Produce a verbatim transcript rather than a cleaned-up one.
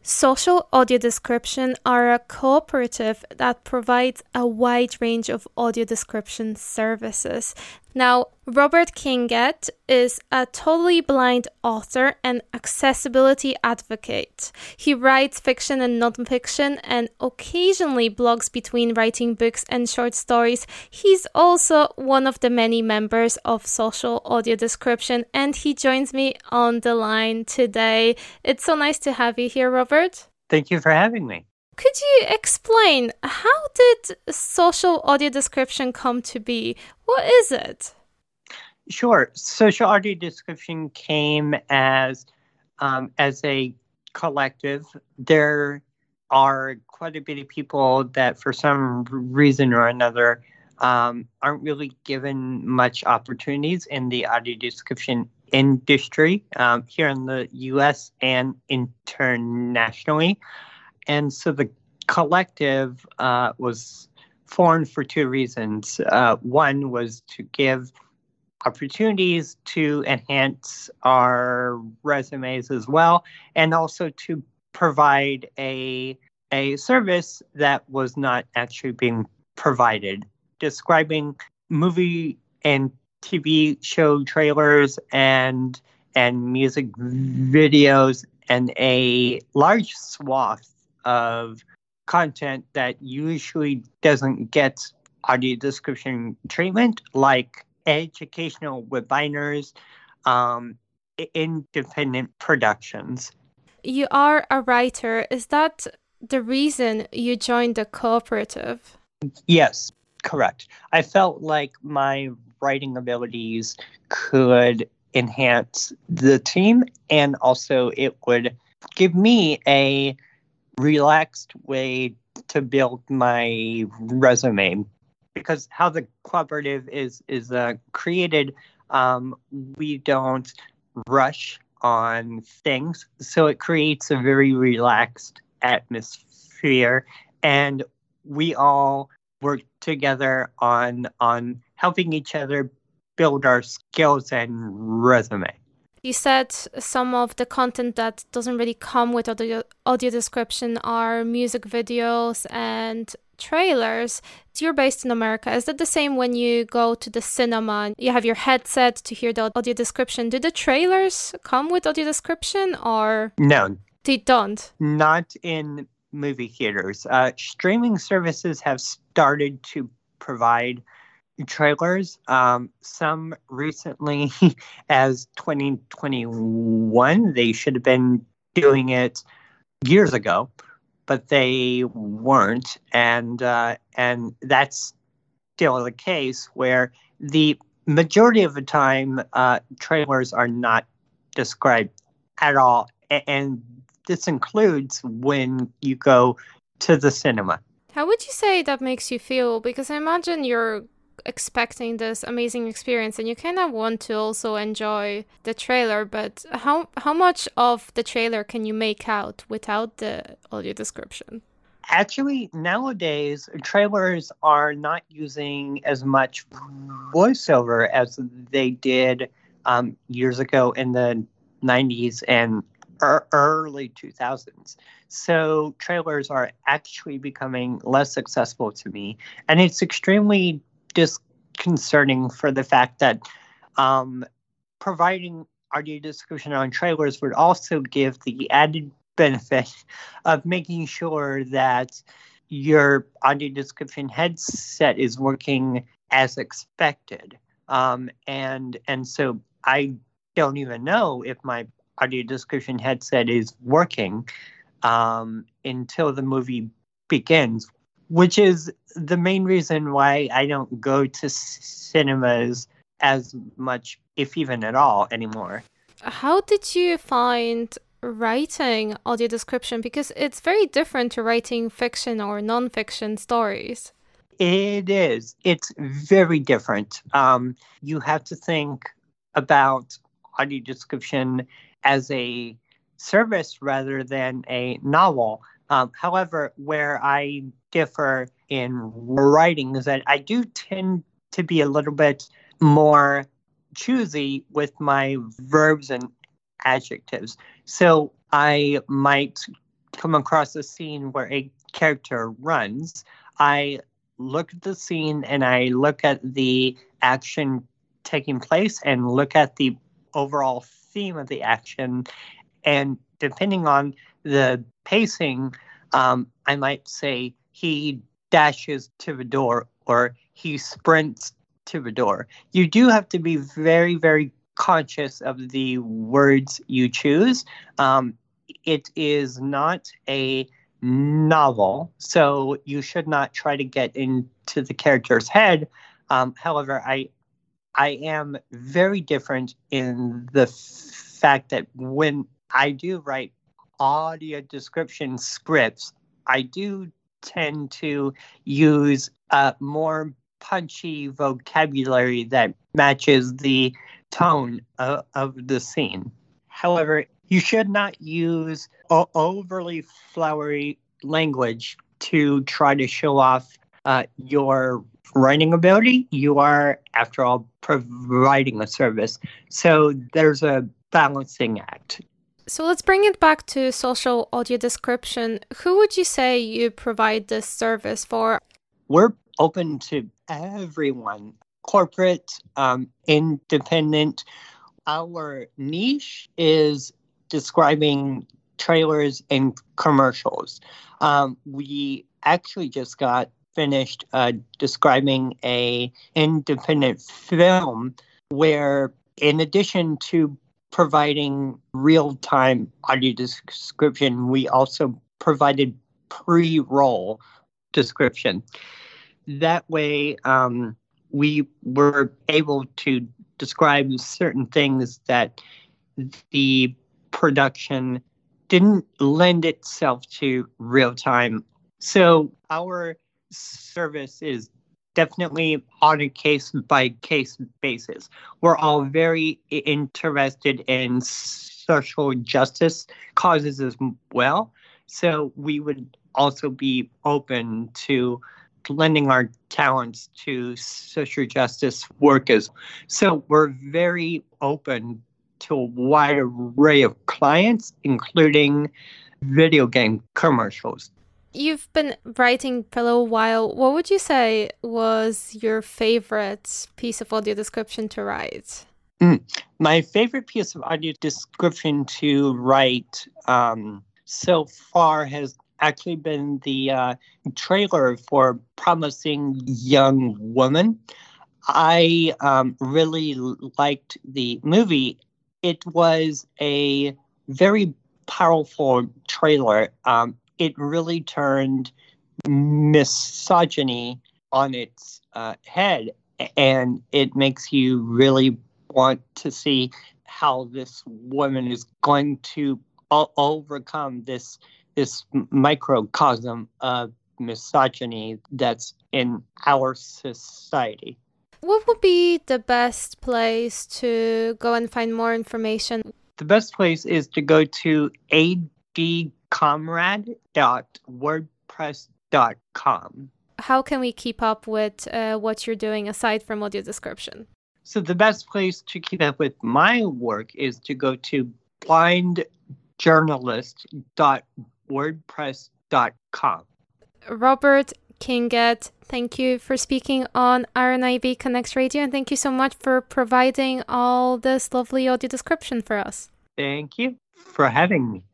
Social Audio Description are a cooperative that provides a wide range of audio description services. Now, Robert Kinget is a totally blind author and accessibility advocate. He writes fiction and nonfiction and occasionally blogs between writing books and short stories. He's also one of the many members of Social Audio Description, and he joins me on the line today. It's so nice to have you here, Robert. Thank you for having me. Could you explain, how did Social Audio Description come to be? What is it? Sure. Social Audio Description came as um, as a collective. There are quite a bit of people that for some reason or another um, aren't really given much opportunities in the audio description industry um, here in the U S and internationally. And so the collective uh, was formed for two reasons. Uh, one was to give opportunities to enhance our resumes as well, and also to provide a, a service that was not actually being provided, describing movie and T V show trailers and and music videos and a large swath of content that usually doesn't get audio description treatment, like educational webinars, um, independent productions. You are a writer. Is that the reason you joined the cooperative? Yes, correct. I felt like my writing abilities could enhance the team, and also it would give me a relaxed way to build my resume. Because how the cooperative is is uh, created, um, we don't rush on things, so it creates a very relaxed atmosphere, and we all work together on on helping each other build our skills and resume. You said some of the content that doesn't really come with audio, audio description are music videos and trailers. You're based in America. Is that the same when you go to the cinema? You have your headset to hear the audio description. Do the trailers come with audio description, or no? They don't. Not in movie theaters. Uh, streaming services have started to provide trailers. Um, some recently, as twenty twenty-one, they should have been doing it years ago, but they weren't, and uh, and that's still the case, where the majority of the time uh, trailers are not described at all, a- and this includes when you go to the cinema. How would you say that makes you feel? Because I imagine you're expecting this amazing experience and you kind of want to also enjoy the trailer, but how how much of the trailer can you make out without the audio description? Actually, nowadays, trailers are not using as much voiceover as they did um, years ago in the nineties and er- early two thousands. So trailers are actually becoming less accessible to me. And it's extremely disconcerting for the fact that um, providing audio description on trailers would also give the added benefit of making sure that your audio description headset is working as expected. Um, and and so I don't even know if my audio description headset is working um, until the movie begins, which is the main reason why I don't go to cinemas as much, if even at all, anymore. How did you find writing audio description? Because it's very different to writing fiction or non-fiction stories. It is. It's very different. Um, you have to think about audio description as a service rather than a novel. Um, however, where I differ in writing is that I do tend to be a little bit more choosy with my verbs and adjectives. So I might come across a scene where a character runs, I look at the scene and I look at the action taking place and look at the overall theme of the action. And depending on the pacing, um, I might say he dashes to the door or he sprints to the door. You do have to be very, very conscious of the words you choose. Um, it is not a novel, so you should not try to get into the character's head. Um, however, I I am very different in the f- fact that when I do write audio description scripts, I do tend to use a more punchy vocabulary that matches the tone of, of the scene. However, you should not use o- overly flowery language to try to show off uh, your writing ability. You are, after all, providing a service. So there's a balancing act. So let's bring it back to social audio description. Who would you say you provide this service for? We're open to everyone, corporate, um, independent. Our niche is describing trailers and commercials. Um, we actually just got finished uh, describing a independent film where, in addition to providing real-time audio description, we also provided pre-roll description. That way, um, we were able to describe certain things that the production didn't lend itself to real-time. So our service is definitely on a case-by-case basis. We're all very interested in social justice causes as well. So we would also be open to lending our talents to social justice workers. So we're very open to a wide array of clients, including video game commercials. You've been writing for a little while. What would you say was your favorite piece of audio description to write? Mm. My favorite piece of audio description to write um, so far has actually been the uh, trailer for Promising Young Woman. I um, really liked the movie. It was a very powerful trailer. Um, it really turned misogyny on its uh, head, and it makes you really want to see how this woman is going to o- overcome this this microcosm of misogyny that's in our society. What would be the best place to go and find more information? The best place is to go to a d comrade dot wordpress dot com. How can we keep up with uh, what you're doing aside from audio description? So the best place to keep up with my work is to go to blind journalist dot wordpress dot com. Robert Kinget, thank you for speaking on R N I B Connects Radio, and thank you so much for providing all this lovely audio description for us. Thank you for having me.